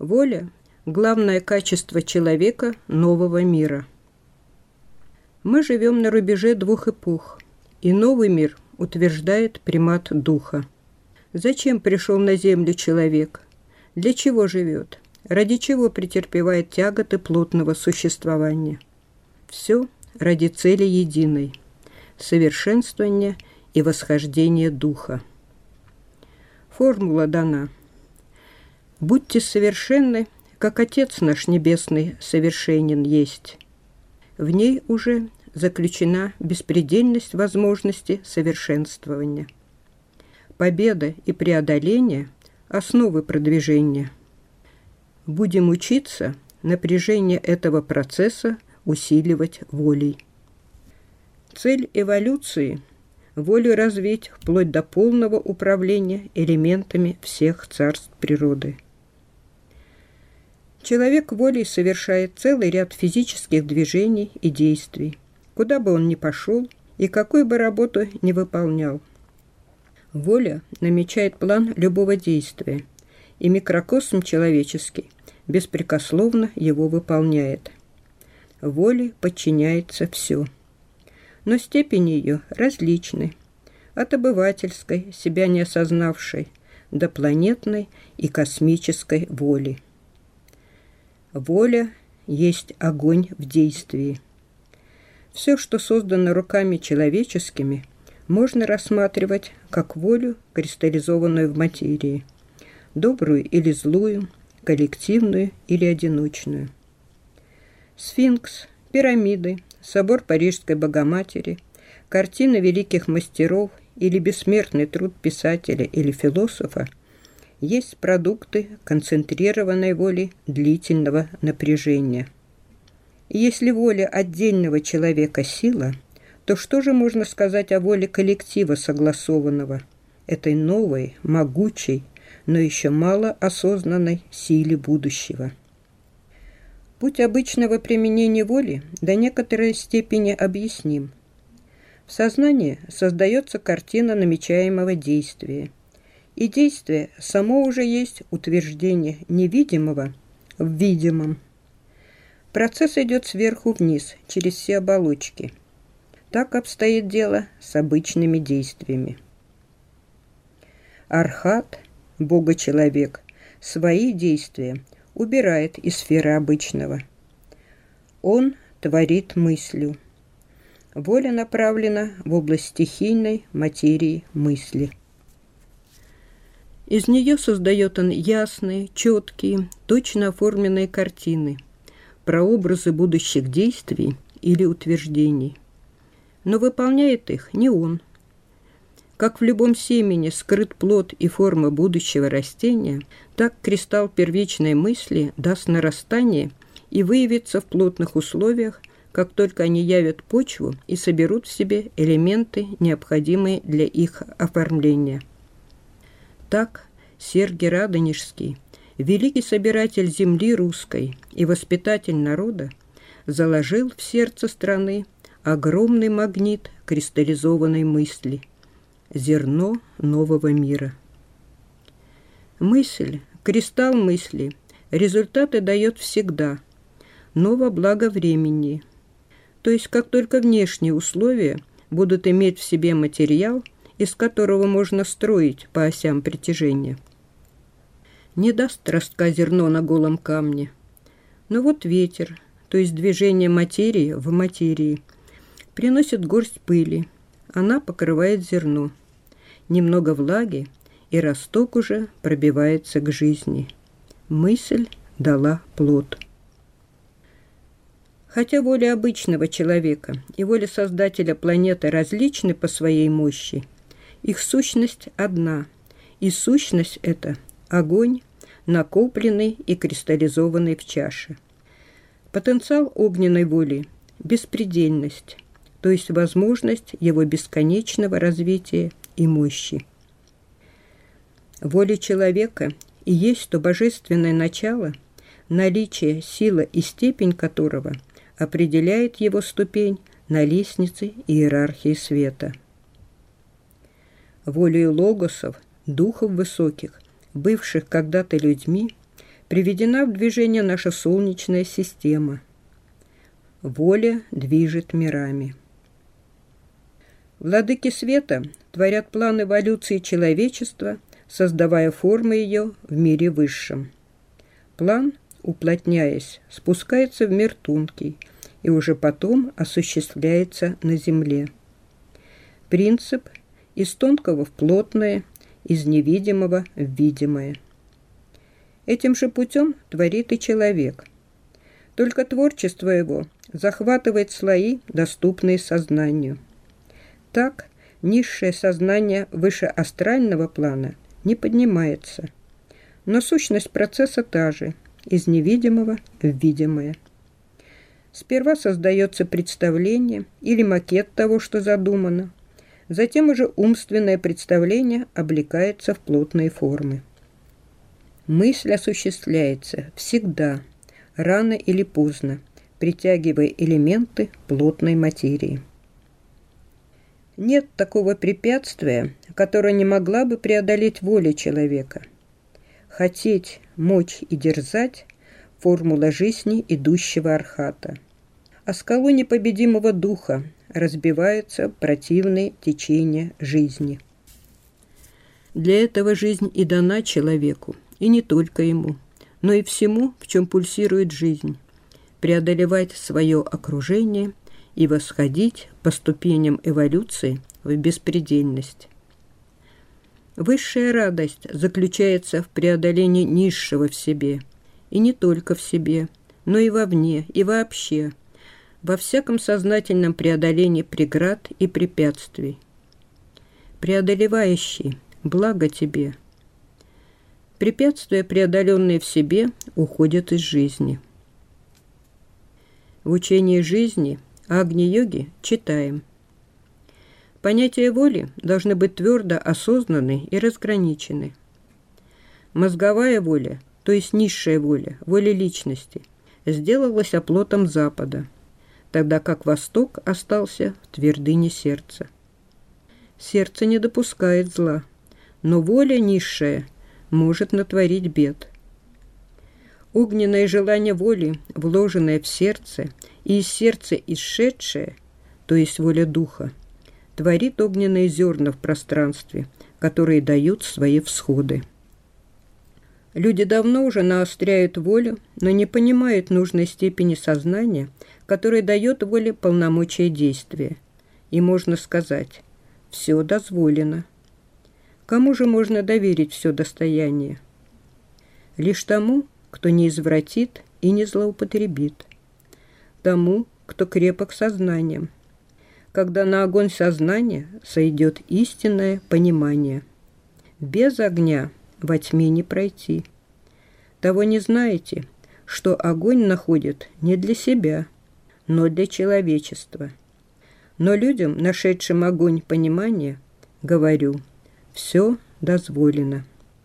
Воля – главное качество человека нового мира. Мы живем на рубеже двух эпох, и новый мир утверждает примат духа. Зачем пришел на землю человек? Для чего живет? Ради чего претерпевает тяготы плотного существования? Все ради цели единой – совершенствования и восхождения духа. Формула дана. Будьте совершенны, как Отец наш Небесный совершенен есть. В ней уже заключена беспредельность возможности совершенствования. Победа и преодоление – основы продвижения. Будем учиться напряжение этого процесса усиливать волей. Цель эволюции – волю развить вплоть до полного управления элементами всех царств природы. Человек волей совершает целый ряд физических движений и действий, куда бы он ни пошел и какую бы работу ни выполнял. Воля намечает план любого действия, и микрокосм человеческий беспрекословно его выполняет. Воле подчиняется все. Но степени ее различны, от обывательской, себя не осознавшей, до планетной и космической воли. Воля есть огонь в действии. Все, что создано руками человеческими, можно рассматривать как волю, кристаллизованную в материи, добрую или злую, коллективную или одиночную. Сфинкс, пирамиды, собор Парижской Богоматери, картины великих мастеров или бессмертный труд писателя или философа есть продукты концентрированной воли длительного напряжения. И если воля отдельного человека – сила, то что же можно сказать о воле коллектива согласованного, этой новой, могучей, но еще мало осознанной силе будущего? Путь обычного применения воли до некоторой степени объясним. В сознании создается картина намечаемого действия, и действие само уже есть утверждение невидимого в видимом. Процесс идет сверху вниз, через все оболочки. Так обстоит дело с обычными действиями. Архат, Бога-человек, свои действия убирает из сферы обычного. Он творит мыслью. Воля направлена в область стихийной материи мысли. Из нее создает он ясные, четкие, точно оформленные картины, прообразы будущих действий или утверждений. Но выполняет их не он. Как в любом семени скрыт плод и форма будущего растения, так кристалл первичной мысли даст нарастание и выявится в плотных условиях, как только они явят почву и соберут в себе элементы, необходимые для их оформления. Так Сергий Радонежский, великий собиратель земли русской и воспитатель народа, заложил в сердце страны огромный магнит кристаллизованной мысли, зерно нового мира. Мысль, кристалл мысли, результаты дает всегда, но во благо времени. То есть, как только внешние условия будут иметь в себе материал, из которого можно строить по осям притяжения. Не даст ростка зерно на голом камне. Но вот ветер, то есть движение материи в материи, приносит горсть пыли, она покрывает зерно. Немного влаги, и росток уже пробивается к жизни. Мысль дала плод. Хотя воля обычного человека и воля Создателя планеты различны по своей мощи, их сущность одна, и сущность эта – огонь, накопленный и кристаллизованный в чаше. Потенциал огненной воли – беспредельность, то есть возможность его бесконечного развития и мощи. Воля человека и есть то божественное начало, наличие, сила и степень которого определяет его ступень на лестнице иерархии света. Волею логосов, духов высоких, бывших когда-то людьми, приведена в движение наша Солнечная система. Воля движет мирами. Владыки света творят план эволюции человечества, создавая формы ее в мире высшем. План, уплотняясь, спускается в мир тонкий и уже потом осуществляется на земле. Принцип из тонкого в плотное, из невидимого в видимое. Этим же путем творит и человек. Только творчество его захватывает слои, доступные сознанию. Так, низшее сознание выше астрального плана не поднимается. Но сущность процесса та же, из невидимого в видимое. Сперва создается представление или макет того, что задумано. Затем уже умственное представление облекается в плотные формы. Мысль осуществляется всегда, рано или поздно, притягивая элементы плотной материи. Нет такого препятствия, которое не могла бы преодолеть воля человека. Хотеть, мочь и дерзать – формула жизни идущего архата. О скалу непобедимого духа разбиваются противные течения жизни. Для этого жизнь и дана человеку, и не только ему, но и всему, в чем пульсирует жизнь, преодолевать свое окружение и восходить по ступеням эволюции в беспредельность. Высшая радость заключается в преодолении низшего в себе, и не только в себе, но и вовне, и вообще, во всяком сознательном преодолении преград и препятствий. Преодолевающий, благо тебе. Препятствия, преодоленные в себе, уходят из жизни. В учении жизни Агни-йоги читаем: понятия воли должны быть твердо осознаны и разграничены. Мозговая воля, то есть низшая воля, воля личности, сделалась оплотом Запада, тогда как Восток остался в твердыне сердца. Сердце не допускает зла, но воля низшая может натворить бед. Огненное желание воли, вложенное в сердце, и из сердца исшедшее, то есть воля духа, творит огненные зерна в пространстве, которые дают свои всходы. Люди давно уже наостряют волю, но не понимают нужной степени сознания, которая дает воле полномочия действия. И можно сказать: все дозволено. Кому же можно доверить все достояние? Лишь тому, кто не извратит и не злоупотребит. Тому, кто крепок сознанием. Когда на огонь сознания сойдет истинное понимание. Без огня во тьме не пройти. Того не знаете, что огонь находит не для себя, но для человечества. Но людям, нашедшим огонь понимания, говорю: все дозволено.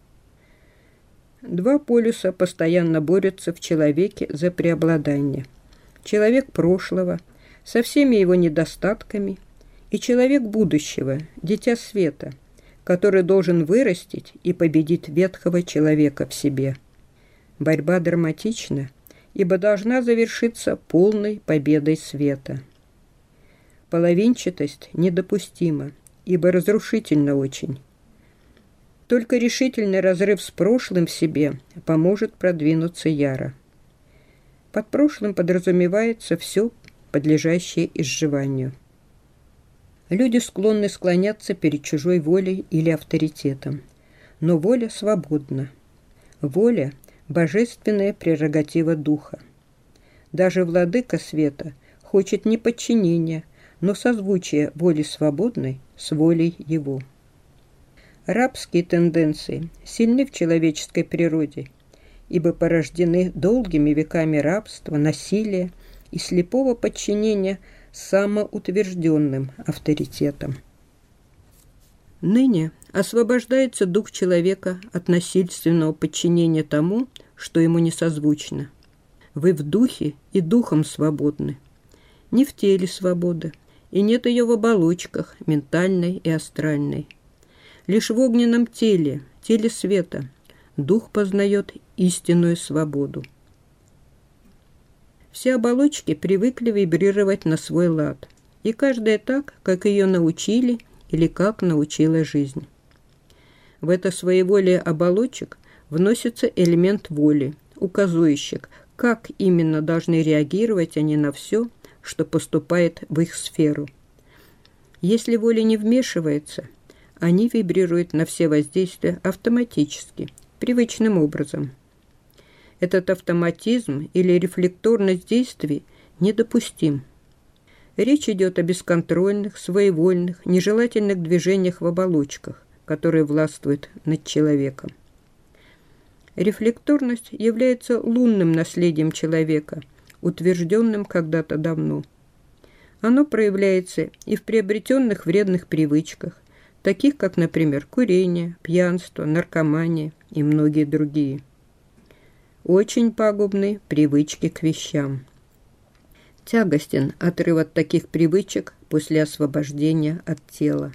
Два полюса постоянно борются в человеке за преобладание. Человек прошлого со всеми его недостатками и человек будущего, дитя света, который должен вырастить и победить ветхого человека в себе. Борьба драматична, ибо должна завершиться полной победой света. Половинчатость недопустима, ибо разрушительна очень. Только решительный разрыв с прошлым в себе поможет продвинуться яро. Под прошлым подразумевается все, подлежащее изживанию. Люди склонны склоняться перед чужой волей или авторитетом, но воля свободна. Воля – божественная прерогатива духа. Даже владыка света хочет не подчинения, но созвучия воли свободной с волей его. Рабские тенденции сильны в человеческой природе, ибо порождены долгими веками рабства, насилия и слепого подчинения самоутвержденным авторитетам. Ныне освобождается дух человека от насильственного подчинения тому, что ему не созвучно. Вы в духе и духом свободны. Не в теле свобода, и нет ее в оболочках, ментальной и астральной. Лишь в огненном теле, теле света, дух познает истинную свободу. Все оболочки привыкли вибрировать на свой лад, и каждая так, как ее научили или как научила жизнь. В это своеволие оболочек вносится элемент воли, указующий, как именно должны реагировать они на все, что поступает в их сферу. Если воля не вмешивается, они вибрируют на все воздействия автоматически, привычным образом. Этот автоматизм или рефлекторность действий недопустим. Речь идет о бесконтрольных, своевольных, нежелательных движениях в оболочках, которые властвуют над человеком. Рефлекторность является лунным наследием человека, утвержденным когда-то давно. Оно проявляется и в приобретенных вредных привычках, таких как, например, курение, пьянство, наркомания и многие другие. Очень пагубны привычки к вещам. Тягостен отрыв от таких привычек после освобождения от тела.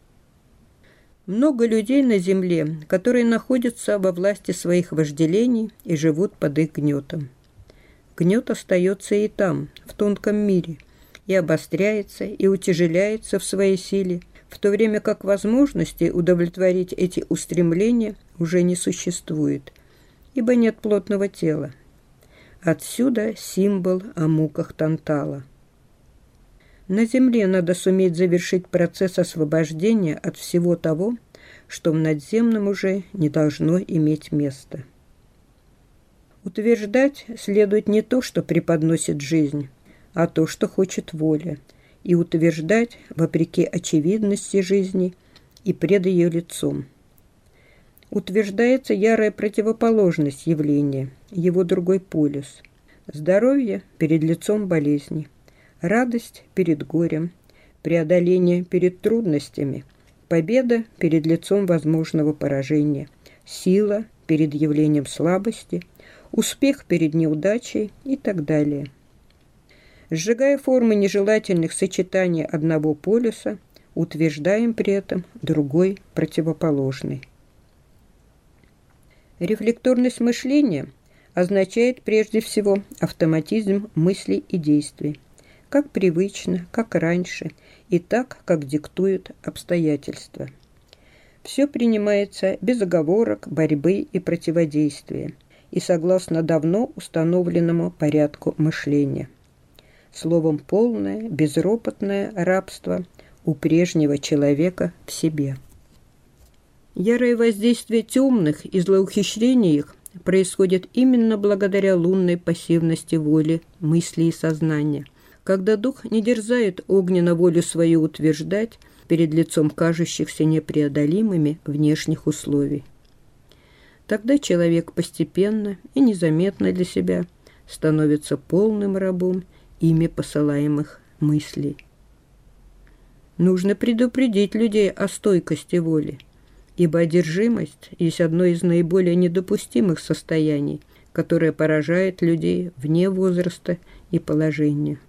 Много людей на земле, которые находятся во власти своих вожделений и живут под их гнетом. Гнет остается и там, в тонком мире, и обостряется, и утяжеляется в своей силе, в то время как возможности удовлетворить эти устремления уже не существует, ибо нет плотного тела. Отсюда символ о муках Тантала. На земле надо суметь завершить процесс освобождения от всего того, что в надземном уже не должно иметь места. Утверждать следует не то, что преподносит жизнь, а то, что хочет воля, и утверждать вопреки очевидности жизни и пред ее лицом. Утверждается ярая противоположность явления, его другой полюс. Здоровье перед лицом болезни, радость перед горем, преодоление перед трудностями, победа перед лицом возможного поражения, сила перед явлением слабости, успех перед неудачей и так далее. Сжигая формы нежелательных сочетаний одного полюса, утверждаем при этом другой противоположный. Рефлекторность мышления означает прежде всего автоматизм мыслей и действий, как привычно, как раньше, и так, как диктуют обстоятельства. Все принимается без оговорок, борьбы и противодействия, и согласно давно установленному порядку мышления. Словом, полное, безропотное рабство у прежнего человека в себе. Ярое воздействие темных и злоухищрений их происходит именно благодаря лунной пассивности воли, мысли и сознания, когда дух не дерзает огненно волю свою утверждать перед лицом кажущихся непреодолимыми внешних условий. Тогда человек постепенно и незаметно для себя становится полным рабом ими посылаемых мыслей. Нужно предупредить людей о стойкости воли, ибо одержимость есть одно из наиболее недопустимых состояний, которое поражает людей вне возраста и положения.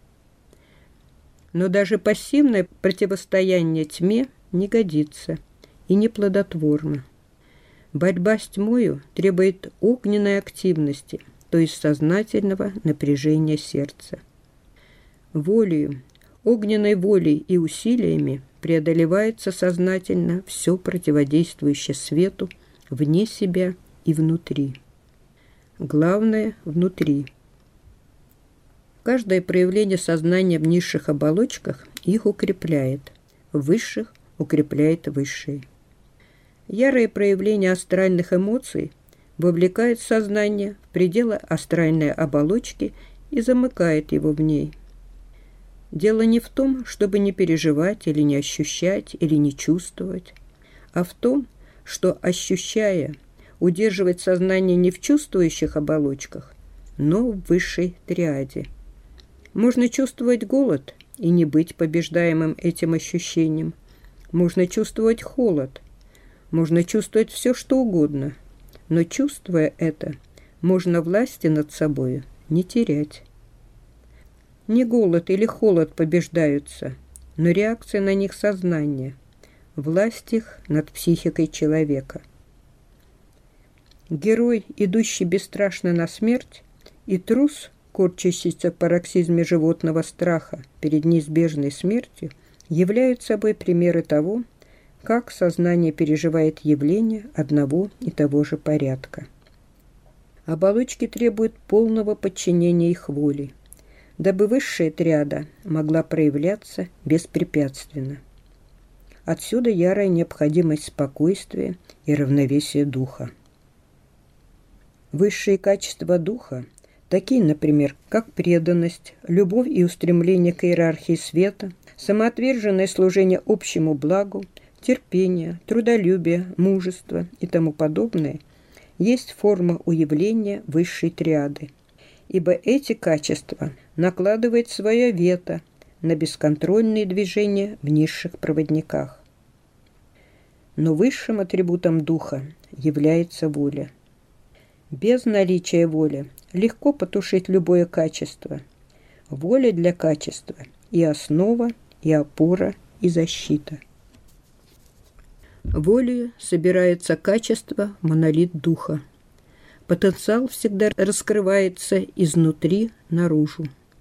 Но даже пассивное противостояние тьме не годится и не плодотворно. Борьба с тьмою требует огненной активности, то есть сознательного напряжения сердца. Волею, огненной волей и усилиями преодолевается сознательно все противодействующее свету вне себя и внутри. Главное – внутри. Каждое проявление сознания в низших оболочках их укрепляет, в высших укрепляет высшие. Ярое проявление астральных эмоций вовлекает сознание в пределы астральной оболочки и замыкает его в ней. Дело не в том, чтобы не переживать или не ощущать, или не чувствовать, а в том, что, ощущая, удерживать сознание не в чувствующих оболочках, но в высшей триаде. Можно чувствовать голод и не быть побеждаемым этим ощущением. Можно чувствовать холод. Можно чувствовать все, что угодно. Но, чувствуя это, можно власти над собой не терять. Не голод или холод побеждаются, но реакция на них сознания, власть их над психикой человека. Герой, идущий бесстрашно на смерть, и трус, корчащийся в пароксизме животного страха перед неизбежной смертью, являются собой примеры того, как сознание переживает явления одного и того же порядка. Оболочки требуют полного подчинения их воле, дабы высшая триада могла проявляться беспрепятственно. Отсюда ярая необходимость спокойствия и равновесия духа. Высшие качества духа, такие, например, как преданность, любовь и устремление к иерархии света, самоотверженное служение общему благу, терпение, трудолюбие, мужество и тому подобное, есть форма уявления высшей триады, ибо эти качества накладывают свое вето на бесконтрольные движения в низших проводниках. Но высшим атрибутом духа является воля. Без наличия воли легко потушить любое качество. Воля для качества и основа, и опора, и защита. Волею собирается качество монолит духа. Потенциал всегда раскрывается изнутри наружу.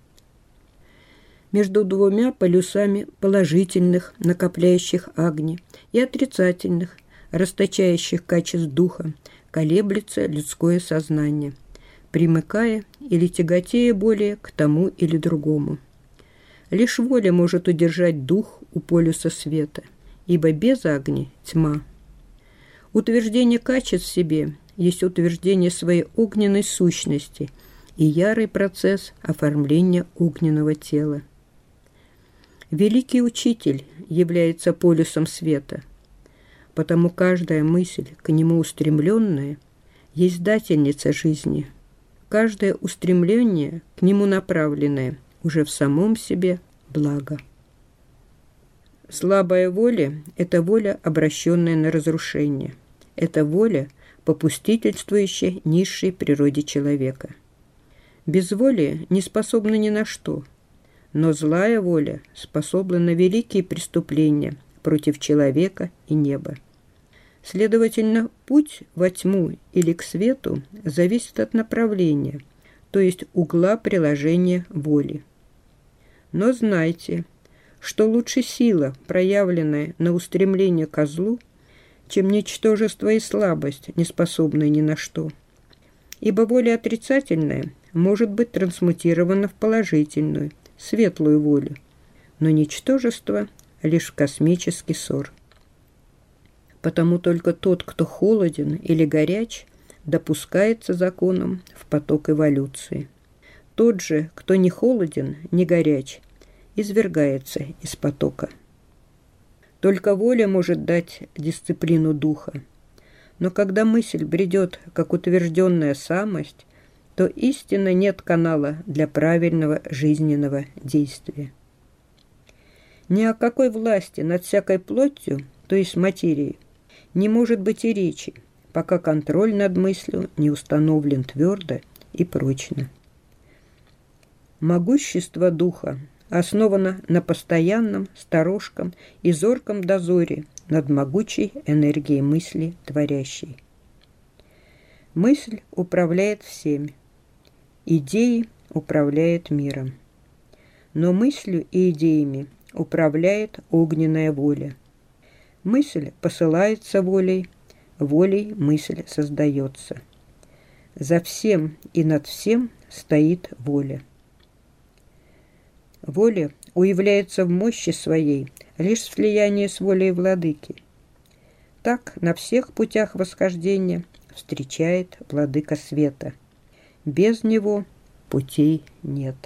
Между двумя полюсами положительных, накопляющих огни, и отрицательных, расточающих качеств духа, колеблется людское сознание, примыкая или тяготея более к тому или другому. Лишь воля может удержать дух у полюса света, ибо без огня тьма. Утверждение качеств в себе есть утверждение своей огненной сущности и ярый процесс оформления огненного тела. Великий учитель является полюсом света, потому каждая мысль, к нему устремленная, есть дательница жизни. Каждое устремление, к нему направленное, уже в самом себе благо. Слабая воля – это воля, обращенная на разрушение. Это воля, попустительствующая низшей природе человека. Безволие не способно ни на что, но злая воля способна на великие преступления против человека и неба. Следовательно, путь во тьму или к свету зависит от направления, то есть угла приложения воли. Но знайте, что лучше сила, проявленная на устремление ко злу, чем ничтожество и слабость, не способные ни на что. Ибо воля отрицательная может быть трансмутирована в положительную, светлую волю, но ничтожество – лишь космический ссор. Потому только тот, кто холоден или горяч, допускается законом в поток эволюции. Тот же, кто не холоден, не горяч, извергается из потока. Только воля может дать дисциплину духа. Но когда мысль бредет, как утвержденная самость, то истинно нет канала для правильного жизненного действия. Ни о какой власти над всякой плотью, то есть материей, не может быть и речи, пока контроль над мыслью не установлен твердо и прочно. Могущество духа основано на постоянном, сторожком и зорком дозоре над могучей энергией мысли творящей. Мысль управляет всем, идеи управляют миром. Но мыслью и идеями управляет огненная воля. Мысль посылается волей, волей мысль создается. За всем и над всем стоит воля. Воля уявляется в мощи своей лишь в слиянии с волей владыки. Так на всех путях восхождения встречает владыка света. Без него путей нет.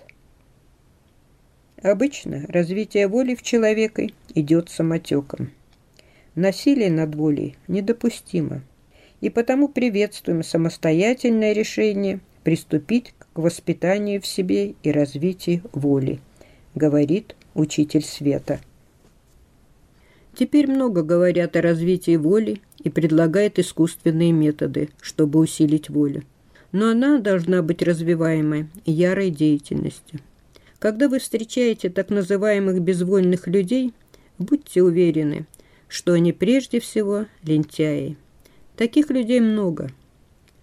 Обычно развитие воли в человеке идет самотеком. Насилие над волей недопустимо, и потому приветствуем самостоятельное решение приступить к воспитанию в себе и развитию воли, говорит учитель света. Теперь много говорят о развитии воли и предлагают искусственные методы, чтобы усилить волю. Но она должна быть развиваемой ярой деятельностью. Когда вы встречаете так называемых безвольных людей, будьте уверены, что они прежде всего лентяи. Таких людей много.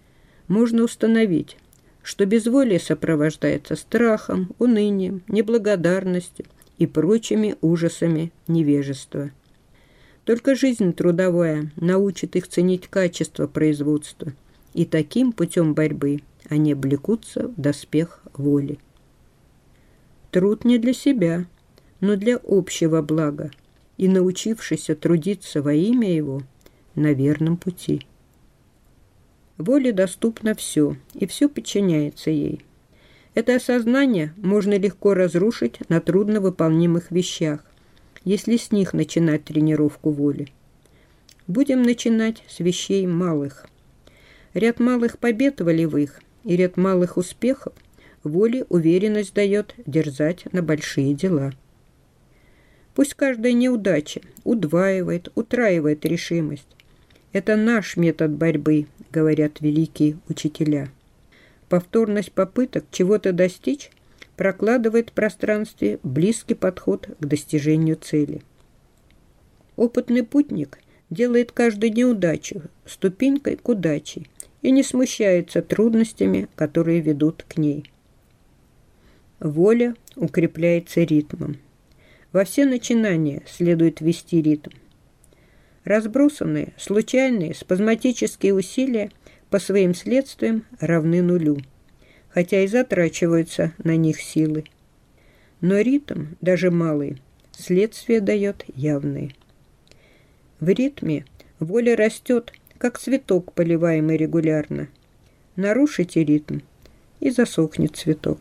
можно установить, что безволие сопровождается страхом, унынием, неблагодарностью и прочими ужасами невежества. Только жизнь трудовая научит их ценить качество производства, и таким путем борьбы они облекутся в доспех воли. Труд не для себя, но для общего блага, и научившийся трудиться во имя его на верном пути. Воле доступно все, и все подчиняется ей. Это осознание можно легко разрушить на трудновыполнимых вещах, если с них начинать тренировку воли. Будем начинать с вещей малых. Ряд малых побед волевых и ряд малых успехов воле уверенность дает дерзать на большие дела. Пусть каждая неудача удваивает, утраивает решимость. Это наш метод борьбы, говорят великие учителя. Повторность попыток чего-то достичь прокладывает в пространстве близкий подход к достижению цели. Опытный путник делает каждую неудачу ступенькой к удаче и не смущается трудностями, которые ведут к ней. Воля укрепляется ритмом. Во все начинания следует вести ритм. Разбросанные, случайные, спазматические усилия по своим следствиям равны нулю, хотя и затрачиваются на них силы. Но ритм, даже малый, следствие дает явные. В ритме воля растет, как цветок, поливаемый регулярно. Нарушите ритм, и засохнет цветок.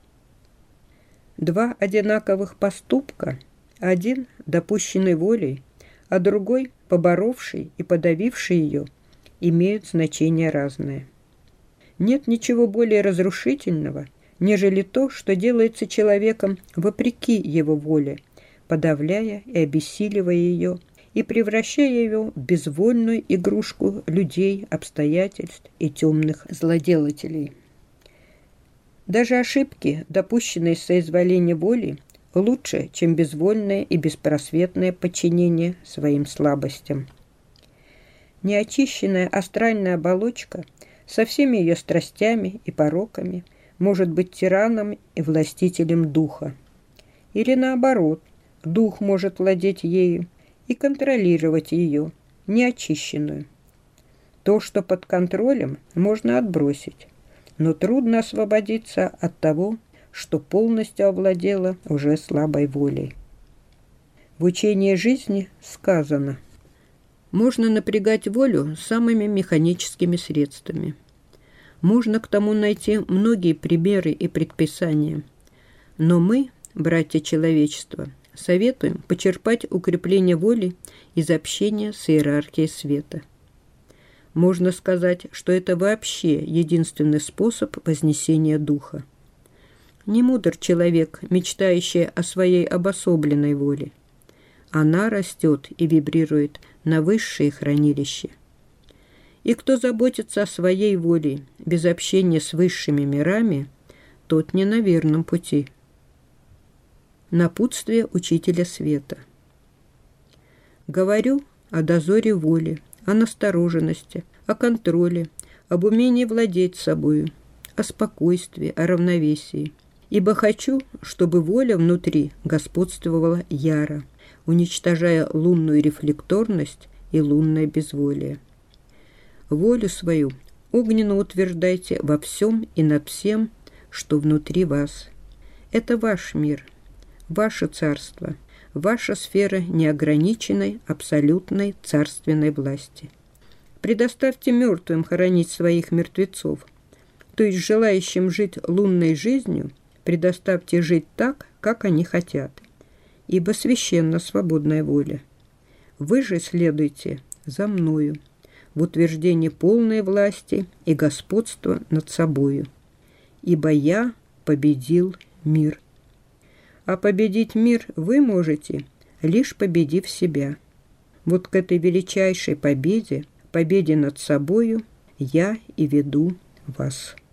Два одинаковых поступка, один допущенный волей, а другой поборовший и подавивший ее, имеют значение разное. Нет ничего более разрушительного, нежели то, что делается человеком вопреки его воле, подавляя и обессиливая ее, и превращая ее в безвольную игрушку людей, обстоятельств и темных злоделателей. Даже ошибки, допущенные с соизволения воли, лучше, чем безвольное и беспросветное подчинение своим слабостям. Неочищенная астральная оболочка со всеми ее страстями и пороками может быть тираном и властителем духа. Или наоборот, дух может владеть ею и контролировать ее, неочищенную. То, что под контролем, можно отбросить, но трудно освободиться от того, что полностью овладело уже слабой волей. В учении жизни сказано: можно напрягать волю самыми механическими средствами. Можно к тому найти многие примеры и предписания. Но мы, братья человечества, советуем почерпать укрепление воли из общения с иерархией света. Можно сказать, что это вообще единственный способ вознесения духа. Не мудр человек, мечтающий о своей обособленной воле. Она растет и вибрирует на высшие хранилища. И кто заботится о своей воле без общения с высшими мирами, тот не на верном пути. Напутствие учителя света. Говорю о дозоре воли, о настороженности, о контроле, об умении владеть собою, о спокойствии, о равновесии. Ибо хочу, чтобы воля внутри господствовала яро, уничтожая лунную рефлекторность и лунное безволие. Волю свою огненно утверждайте во всем и над всем, что внутри вас. Это ваш мир, ваше царство, ваша сфера неограниченной, абсолютной царственной власти. Предоставьте мертвым хоронить своих мертвецов, то есть желающим жить лунной жизнью, предоставьте жить так, как они хотят, ибо священна свободная воля. Вы же следуйте за мною в утверждении полной власти и господства над собою, ибо я победил мир. А победить мир вы можете, лишь победив себя. Вот к этой величайшей победе, победе над собою, я и веду вас.